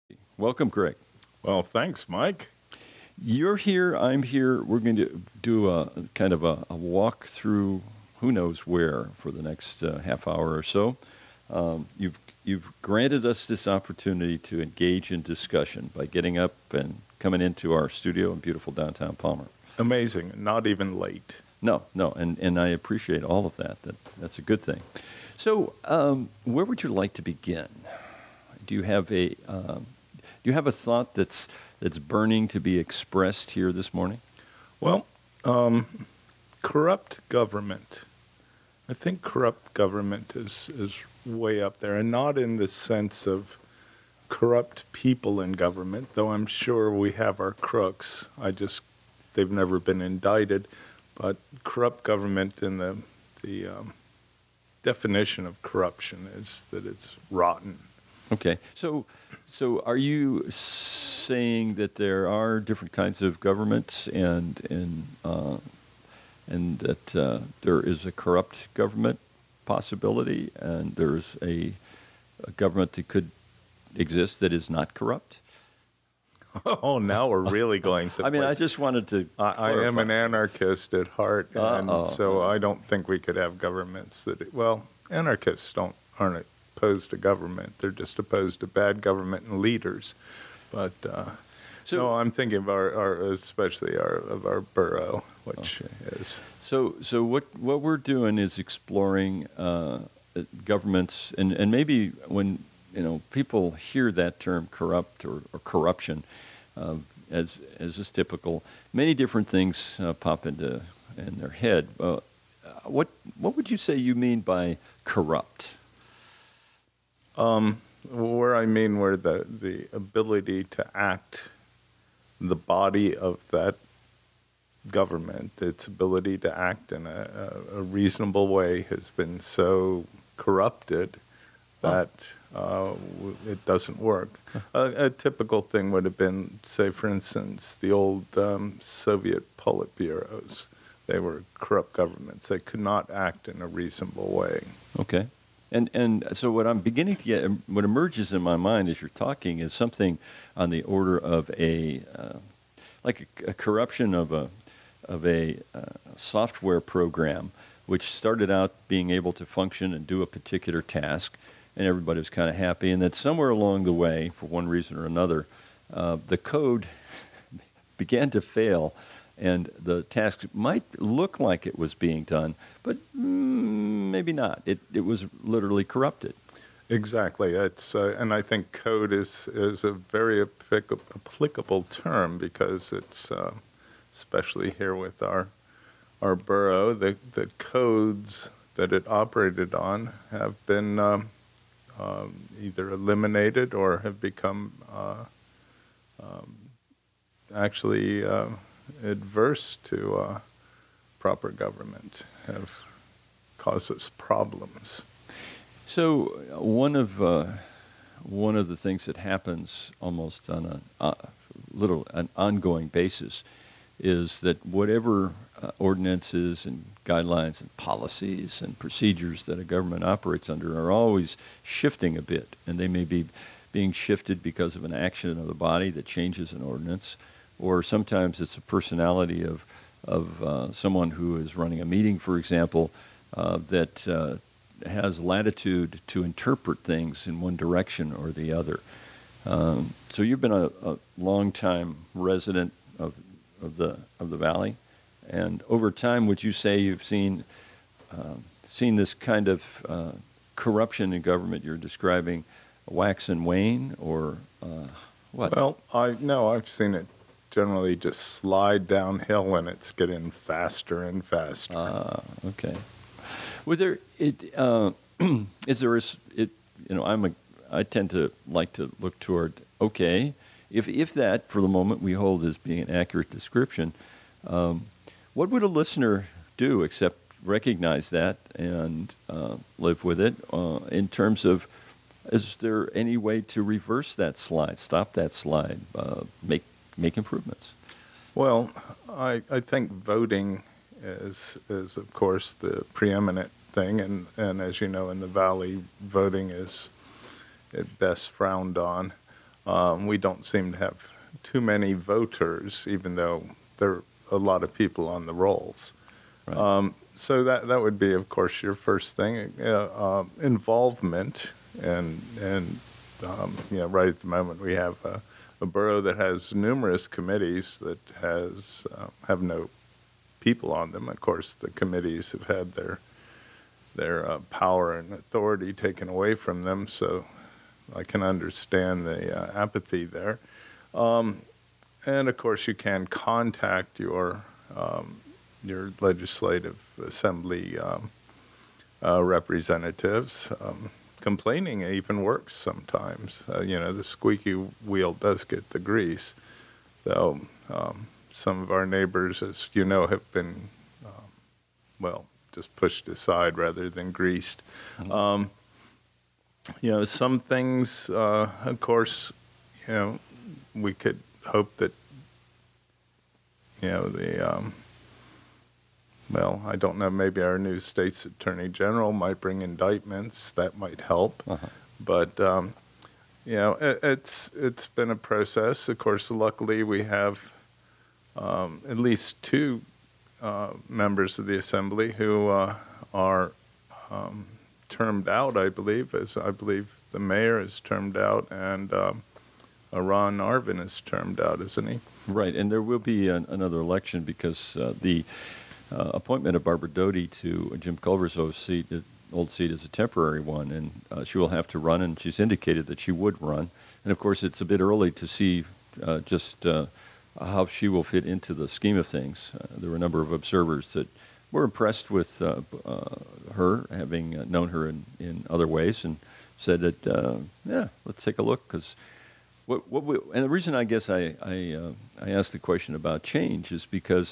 Welcome, Greg. Well, thanks, Mike. You're here, I'm here. We're going to do a kind of a walk through who knows where for the next half hour or so. You've granted us this opportunity to engage in discussion by getting up and coming into our studio in beautiful downtown Palmer. Amazing. Not even late. No, and I appreciate all of that. That's a good thing. So, where would you like to begin? Do you have a thought that's burning to be expressed here this morning? Well, corrupt government. I think corrupt government is way up there, and not in the sense of corrupt people in government, though I'm sure we have our crooks. They've never been indicted, but corrupt government in the definition of corruption is that it's rotten. Okay, so are you saying that there are different kinds of governments, and that there is a corrupt government possibility, and there's a government that could exist that is not corrupt? Oh, now we're really going I mean, I just wanted to I am an anarchist at heart, and so I don't think we could have governments anarchists aren't opposed to government. They're just opposed to bad government and leaders. But no, I'm thinking of our borough, which is. So what we're doing is exploring governments, and maybe when people hear that term corrupt or corruption, as is typical, many different things pop in their head. What would you say you mean by corrupt? Where the ability to act, the body of that government, its ability to act in a reasonable way has been so corrupted that it doesn't work. A typical thing would have been, say, for instance, the old Soviet Politburos. They were corrupt governments. They could not act in a reasonable way. Okay. And so what I'm beginning to get, what emerges in my mind as you're talking is something on the order of a corruption of a software program, which started out being able to function and do a particular task, and everybody was kind of happy, and that somewhere along the way, for one reason or another, the code began to fail, and the task might look like it was being done, but maybe not. It was literally corrupted. Exactly. And I think code is a very applicable term, because it's especially here with our borough, the codes that it operated on have been either eliminated or have become actually adverse to proper government, have caused us problems. So one of the things that happens almost on an ongoing basis is that whatever ordinances and guidelines and policies and procedures that a government operates under are always shifting a bit, and they may be being shifted because of an action of the body that changes an ordinance, or sometimes it's a personality of someone who is running a meeting, for example, that has latitude to interpret things in one direction or the other. So you've been a long-time resident of the valley, and over time, would you say you've seen this kind of corruption in government you're describing wax and wane, or what? Well, I've seen it generally just slide downhill, and it's getting faster and faster. Okay. I tend to like to look toward, okay, if that for the moment we hold as being an accurate description, what would a listener do except recognize that and live with it in terms of, is there any way to reverse that slide, stop that slide, make improvements? Well, I think voting is of course the preeminent thing, and as you know, in the Valley, voting is at best frowned on. We don't seem to have too many voters, even though there are a lot of people on the rolls. Right. So that would be, of course, your first thing. Involvement, and right at the moment we have a borough that has numerous committees that have no people on them. Of course, the committees have had their power and authority taken away from them, so I can understand the apathy there. And of course, you can contact your legislative assembly representatives. Complaining even works sometimes. The squeaky wheel does get the grease. Though some of our neighbors, as you know, have been, just pushed aside rather than greased. Mm-hmm. Some things, of course, we could hope that, I don't know, maybe our new state's attorney general might bring indictments. That might help. Uh-huh. But, it's been a process. Of course, luckily we have at least two members of the assembly who are termed out, I believe, as I believe the mayor is termed out, and Ron Arvin is termed out, isn't he? Right, and there will be another election because the appointment of Barbara Doty to Jim Culver's old seat is a temporary one, and she will have to run, and she's indicated that she would run. And of course, it's a bit early to see just how she will fit into the scheme of things. There were a number of observers that were impressed with her, having known her in other ways, and said that, let's take a look, because and the reason I guess I asked the question about change is because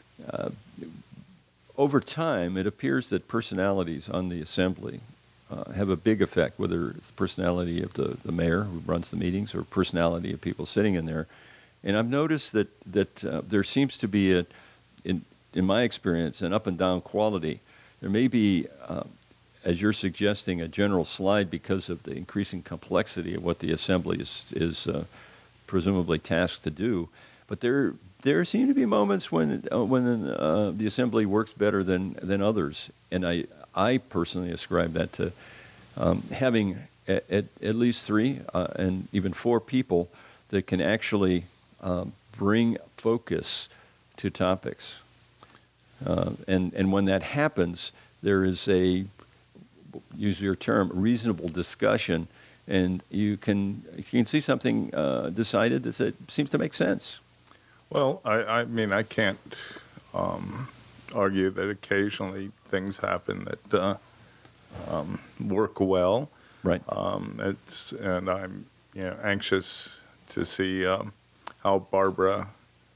over time it appears that personalities on the assembly have a big effect, whether it's the personality of the mayor who runs the meetings or personality of people sitting in there. And I've noticed that there seems to be, in my experience, an up and down quality. There may be, as you're suggesting, a general slide because of the increasing complexity of what the assembly is presumably tasked to do. But there seem to be moments when the assembly works better than others, and I personally ascribe that to having at least three and even four people that can actually bring focus to topics, and when that happens, there is a, use your term, reasonable discussion, and you can see something decided that seems to make sense. Well, I mean, I can't argue that occasionally things happen that work well. Right. And I'm anxious to see how Barbara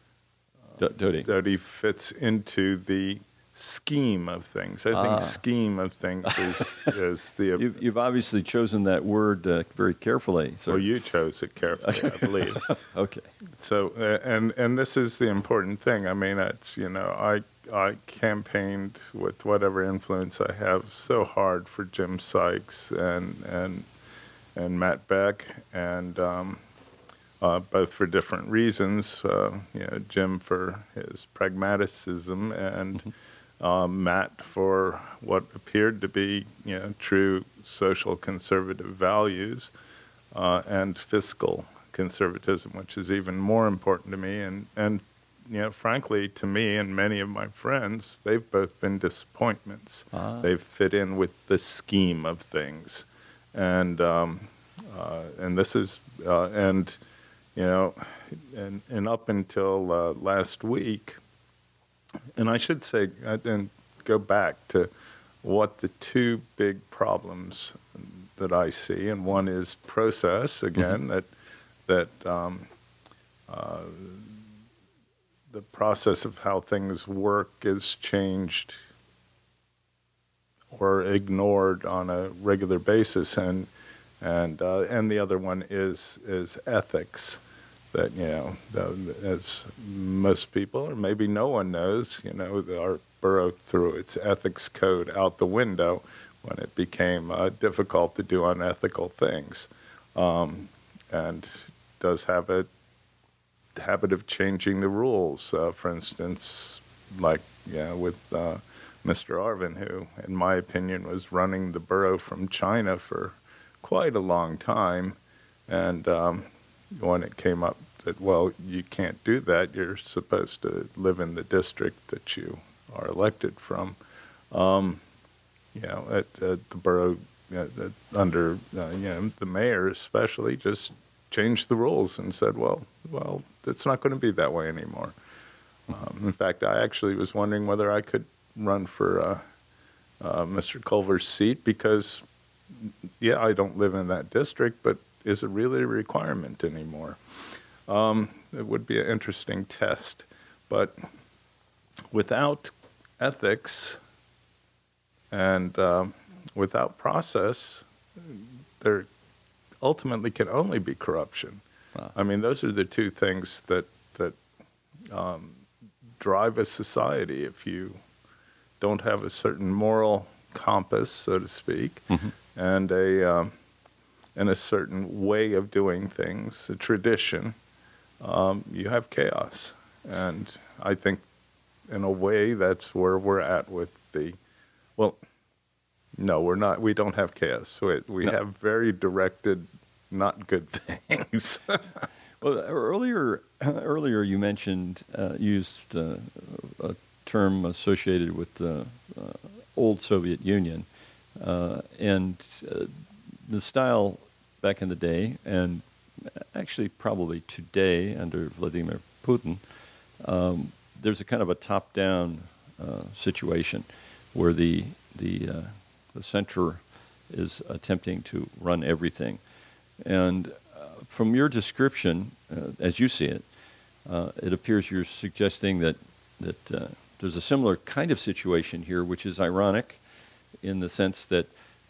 Doty fits into the scheme of things. I think scheme of things is the... You've obviously chosen that word very carefully. So. Well, you chose it carefully, I believe. Okay. So, and this is the important thing. I mean, it's, I campaigned with whatever influence I have so hard for Jim Sykes and Matt Beck, and both for different reasons. Jim for his pragmaticism, and Matt for what appeared to be, true social conservative values, and fiscal conservatism, which is even more important to me. And frankly, to me and many of my friends, they've both been disappointments. They've fit in with the scheme of things, and this is and up until last week. And I should say, and go back to what the two big problems that I see, and one is process again, that the process of how things work is changed or ignored on a regular basis, and the other one is ethics. That, as most people, or maybe no one knows, our borough threw its ethics code out the window when it became difficult to do unethical things. And does have a habit of changing the rules. For instance, like with Mr. Arvin, who, in my opinion, was running the borough from China for quite a long time, and when it came up that, well, you can't do that, you're supposed to live in the district that you are elected from. At the borough, under the mayor especially, just changed the rules and said, well, it's not going to be that way anymore. In fact, I actually was wondering whether I could run for Mr. Culver's seat because, I don't live in that district, but is it really a requirement anymore? It would be an interesting test. But without ethics and without process, there ultimately can only be corruption. Wow. I mean, those are the two things that drive a society. If you don't have a certain moral compass, so to speak, and a certain way of doing things, a tradition, you have chaos. And I think, in a way, that's where we're at with no, we're not. We don't have chaos. We have very directed, not good things. Well, earlier you mentioned used a term associated with the old Soviet Union, and the style back in the day, and actually probably today under Vladimir Putin, there's a kind of a top-down situation where the center is attempting to run everything. And from your description, as you see it, it appears you're suggesting that there's a similar kind of situation here, which is ironic in the sense that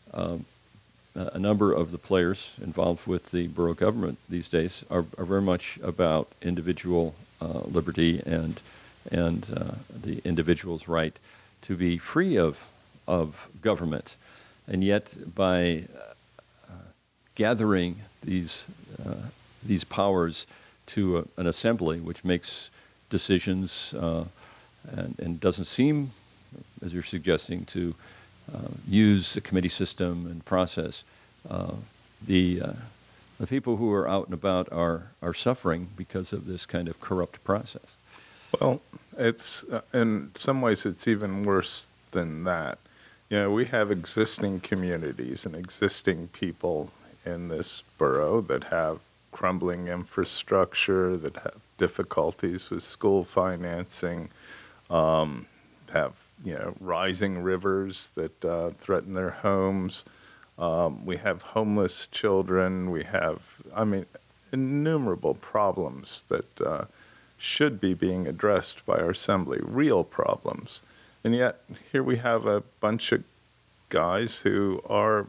a number of the players involved with the borough government these days are very much about individual liberty and the individual's right to be free of government. And yet by gathering these powers to an assembly which makes decisions and doesn't seem, as you're suggesting, to use the committee system and process, the people who are out and about are suffering because of this kind of corrupt process. Well, it's in some ways it's even worse than that. We have existing communities and existing people in this borough that have crumbling infrastructure, that have difficulties with school financing, have rising rivers that threaten their homes. We have homeless children. We have, innumerable problems that should be being addressed by our assembly, real problems. And yet here we have a bunch of guys who are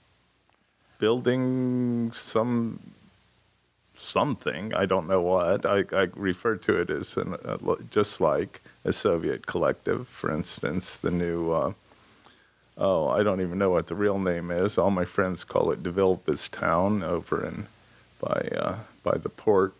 building something, I don't know what. I refer to it as just like a Soviet collective, for instance, the new, I don't even know what the real name is. All my friends call it Devilbistown over by the port,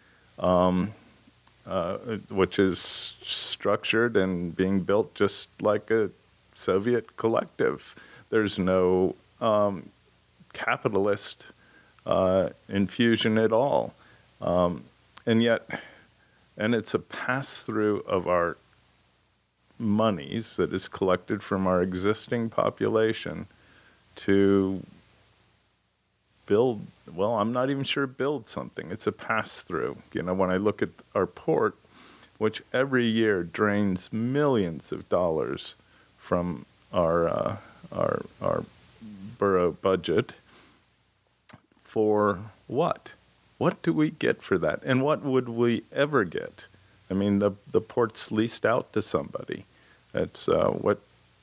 which is structured and being built just like a Soviet collective. There's no capitalist infusion at all. And it's a pass-through of our monies that is collected from our existing population to build, well, I'm not even sure build something. It's a pass-through. When I look at our port, which every year drains millions of dollars from our borough budget, for what? What do we get for that? And what would we ever get? The port's leased out to somebody. It's what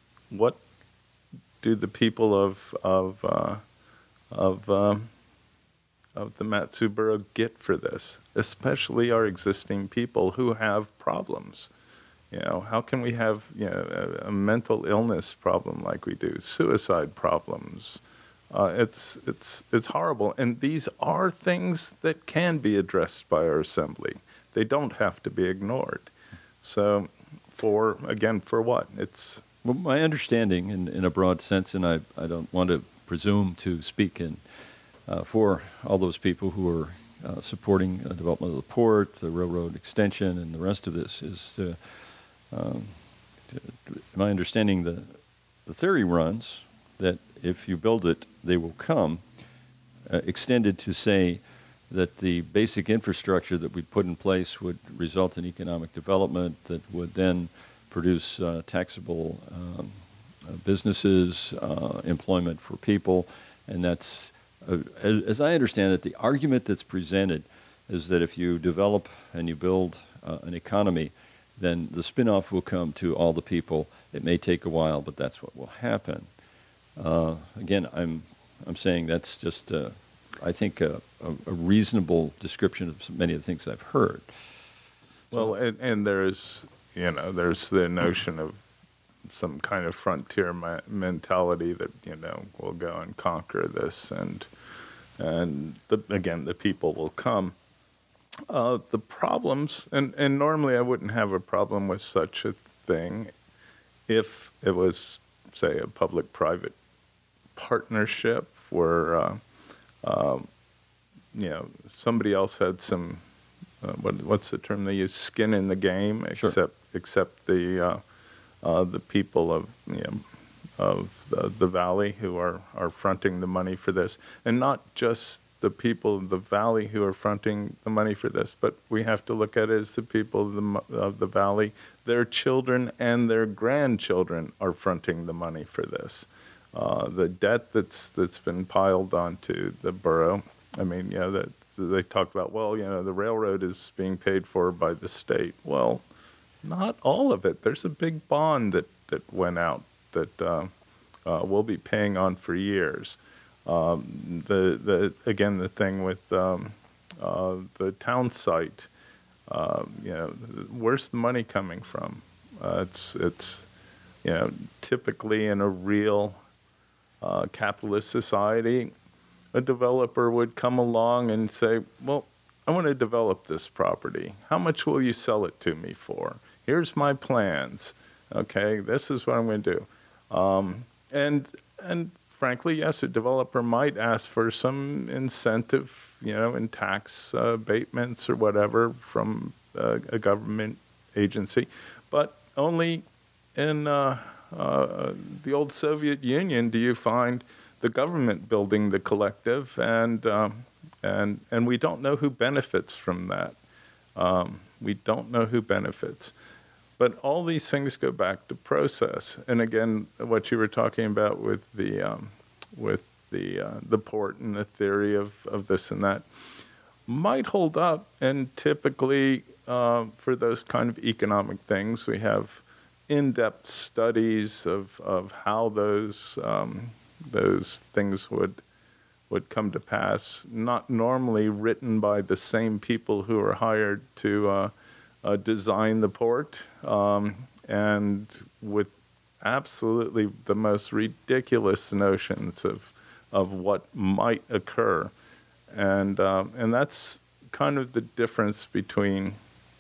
do the people of the Mat-Su borough get for this? Especially our existing people who have problems. How can we have a mental illness problem like we do, suicide problems, It's horrible, and these are things that can be addressed by our assembly. They don't have to be ignored. So, for what? It's Well, my understanding, in a broad sense, and I don't want to presume to speak for all those people who are supporting development of the port, the railroad extension, and the rest of this, is my understanding the theory runs that if you build it, they will come, extended to say that the basic infrastructure that we put in place would result in economic development that would then produce taxable businesses, employment for people, and that's, as I understand it, the argument that's presented is that if you develop and you build an economy, then the spin-off will come to all the people. It may take a while, but that's what will happen. Again, I'm saying that's just, I think, a reasonable description of many of the things I've heard. well, and there's there's the notion of some kind of frontier mentality that we'll go and conquer this, and the people will come. The problems, and normally I wouldn't have a problem with such a thing if it was, say, a public-private partnership where somebody else had some what's the term they use, skin in the game, Sure. except the people of the valley who are fronting the money for this, and not just the people of the valley who are fronting the money for this, but we have to look at it as the people of the valley, their children and their grandchildren are fronting the money for this. The debt that's been piled onto the borough. I mean, that they talk about. Well, the railroad is being paid for by the state. Well, not all of it. There's a big bond that went out that we'll be paying on for years. The thing with the town site. Where's the money coming from? It's typically in a real capitalist society, a developer would come along and say, well, I want to develop this property. How much will you sell it to me for? Here's my plans. Okay, this is what I'm going to do. And frankly, yes, a developer might ask for some incentive, in tax abatements or whatever from a government agency, but only in the old Soviet Union do you find the government building the collective, and we don't know who benefits from that. We don't know who benefits. But all these things go back to process. And again, what you were talking about with the port and the theory of this and that might hold up. And typically, for those kind of economic things, we have in-depth studies of how those things would come to pass. Not normally written by the same people who are hired to design the port, and with absolutely the most ridiculous notions of what might occur, and that's kind of the difference between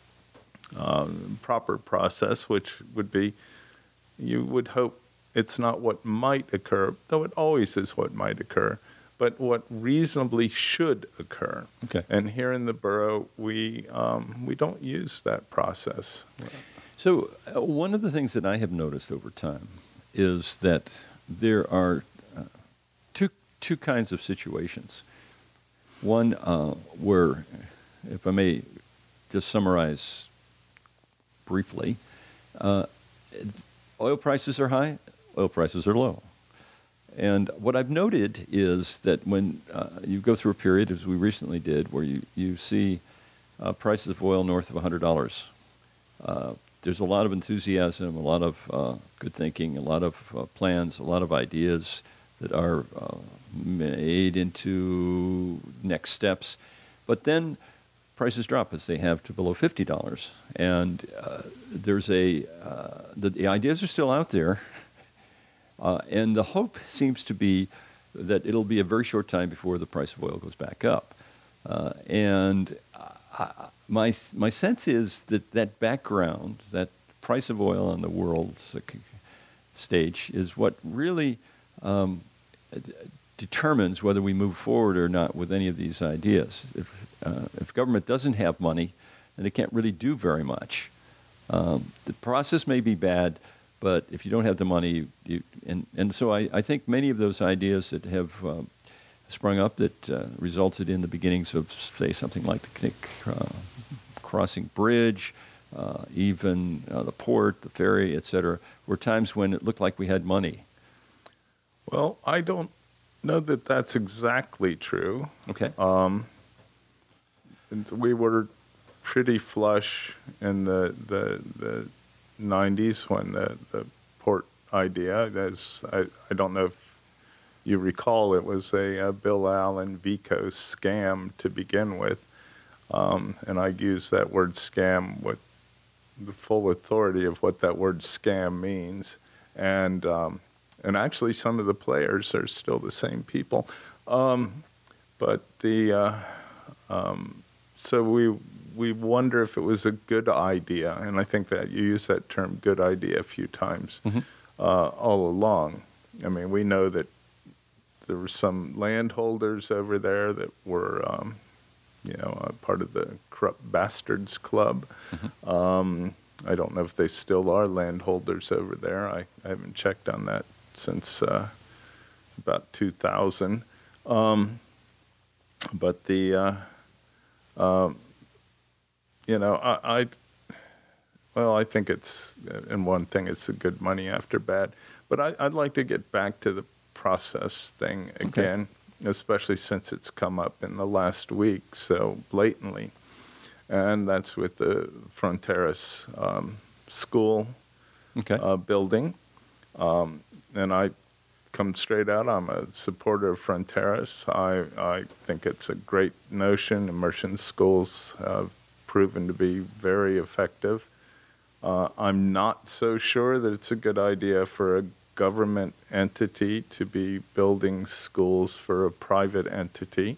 proper process, which would be, you would hope it's not what might occur, though it always is what might occur, but what reasonably should occur. Okay. And here in the borough, we don't use that process. So one of the things that I have noticed over time is that there are two kinds of situations. One where, if I may just summarize briefly, oil prices are high, oil prices are low. And what I've noted is that when you go through a period, as we recently did, where you see prices of oil north of $100, there's a lot of enthusiasm, a lot of good thinking, a lot of plans, a lot of ideas that are made into next steps. But then prices drop, as they have, to below $50. And there's the ideas are still out there. And the hope seems to be that it'll be a very short time before the price of oil goes back up. And my sense is that background, that price of oil on the world stage, is what really determines whether we move forward or not with any of these ideas. If government doesn't have money, then it can't really do very much. The process may be bad, but if you don't have the money, so I think many of those ideas that have sprung up that resulted in the beginnings of, say, something like the Crossing Bridge, even the port, the ferry, et cetera, were times when it looked like we had money. Well, I don't know that that's exactly true. Okay. We were pretty flush in the 90s when the port idea, I don't know if you recall, it was a Bill Allen Vico scam to begin with. And I use that word scam with the full authority of what that word scam means. And actually some of the players are still the same people. But so we wonder if it was a good idea, and I think that you use that term "good idea" a few times all along. I mean, we know that there were some landholders over there that were, part of the corrupt bastards club. I don't know if they still are landholders over there. I haven't checked on that since about 2000. But I think it's, in one thing, it's a good money after bad. But I'd like to get back to the process thing again, especially since it's come up in the last week so blatantly. And that's with the Fronteras school building. And I come straight out, I'm a supporter of Fronteras. I think it's a great notion. Immersion schools have proven to be very effective. I'm not so sure that it's a good idea for a government entity to be building schools for a private entity.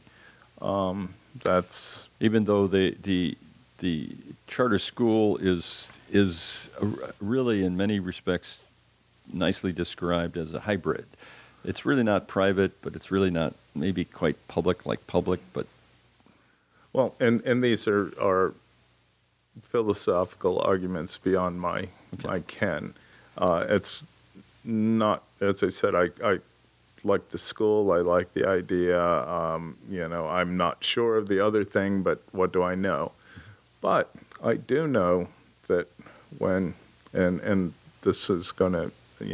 That's even though the charter school is really in many respects nicely described as a hybrid. It's really not private, but it's really not maybe quite public like public, but well, and these are philosophical arguments beyond my ken. It's not, as I said, I like the school, I like the idea. I'm not sure of the other thing, but what do I know? But I do know that when, and this is going to,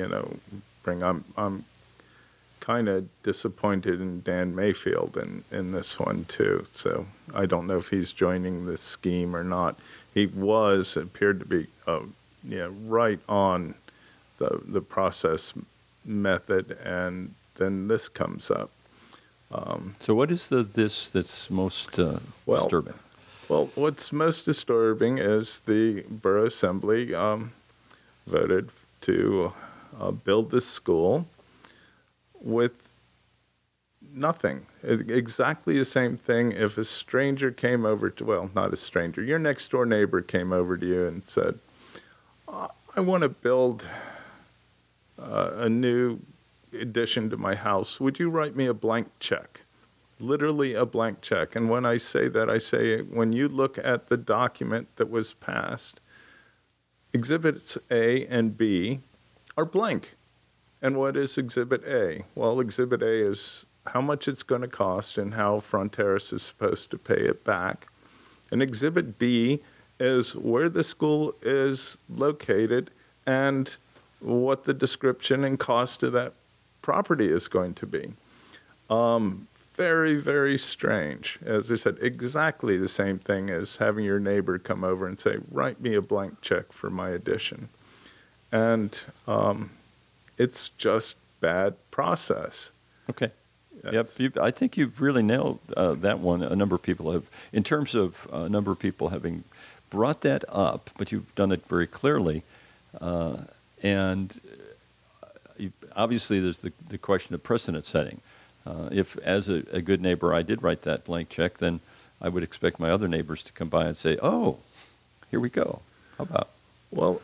I'm kind of disappointed in Dan Mayfield in this one too. So I don't know if he's joining this scheme or not. He appeared to be, right on the process method, and then this comes up. So what is this that's most disturbing? Well, what's most disturbing is the Borough Assembly voted to build this school with nothing. Exactly the same thing if a stranger came over to, well, not a stranger, your next door neighbor came over to you and said, I want to build a new addition to my house. Would you write me a blank check? Literally a blank check. And when I say that, I say when you look at the document that was passed, Exhibits A and B are blank. And what is Exhibit A? Well, Exhibit A is how much it's going to cost and how Fronteras is supposed to pay it back. And Exhibit B is where the school is located and what the description and cost of that property is going to be. Very, very strange. As I said, exactly the same thing as having your neighbor come over and say, write me a blank check for my addition. And it's just bad process. Okay. Yep. I think you've really nailed that one. A number of people have, in terms of a number of people having brought that up, but you've done it very clearly. And obviously there's the question of precedent setting. If, as a good neighbor, I did write that blank check, then I would expect my other neighbors to come by and say, "Oh, here we go. How about?" Well,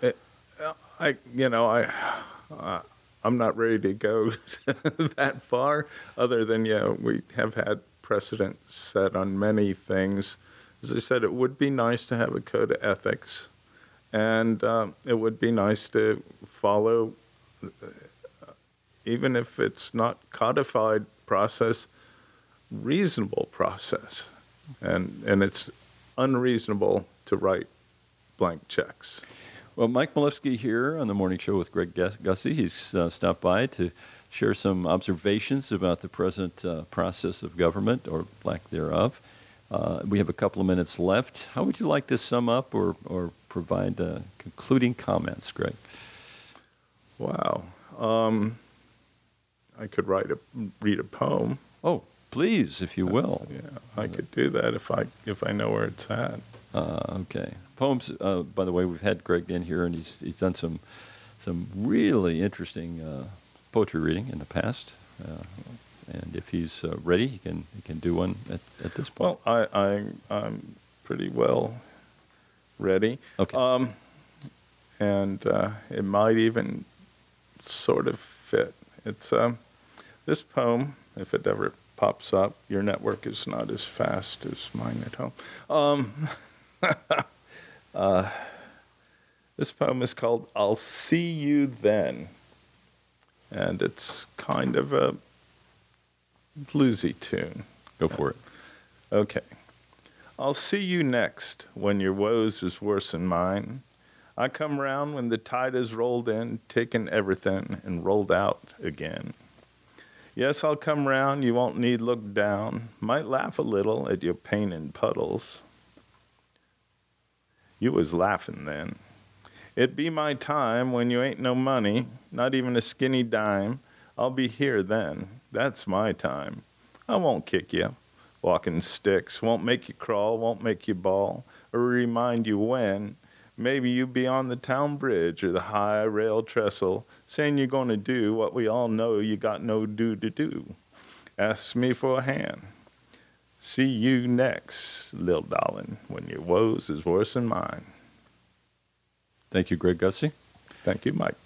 I'm not ready to go that far, other than, we have had precedent set on many things. As I said, it would be nice to have a code of ethics, and it would be nice to follow, even if it's not codified process, reasonable process. And it's unreasonable to write blank checks. Well, Mike Malewski here on the Morning Show with Greg Gussie. He's stopped by to share some observations about the present process of government, or lack thereof. We have a couple of minutes left. How would you like to sum up or provide concluding comments, Greg? Wow. I could read a poem. Oh, please, if you will. Yeah, I could do that if I know where it's at. Okay. Poems. By the way, we've had Greg in here, and he's done some really interesting poetry reading in the past. And if he's ready, he can do one at this point. Well, I'm pretty well ready. Okay. And it might even sort of fit. It's this poem, if it ever pops up. Your network is not as fast as mine at home. This poem is called "I'll See You Then," and it's kind of a bluesy tune. Go for it. Okay. I'll see you next when your woes is worse than mine. I come round when the tide has rolled in, taken everything, and rolled out again. Yes, I'll come round, you won't need look down, might laugh a little at your pain and puddles. You was laughing then. It be my time when you ain't no money, not even a skinny dime. I'll be here then. That's my time. I won't kick you. Walking sticks won't make you crawl, won't make you bawl, or remind you when. Maybe you be on the town bridge or the high rail trestle, saying you're going to do what we all know you got no do to do. Ask me for a hand. See you next, little darling, when your woes is worse than mine. Thank you, Greg Gussie. Thank you, Mike.